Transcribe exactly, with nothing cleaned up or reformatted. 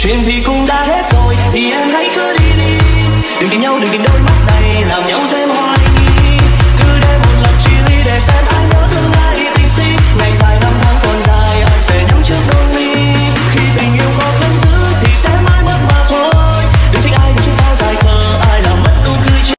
chuyện gì cũng đã hết rồi thì em hãy cứ đi đi, đừng tìm nhau đừng tìm đôi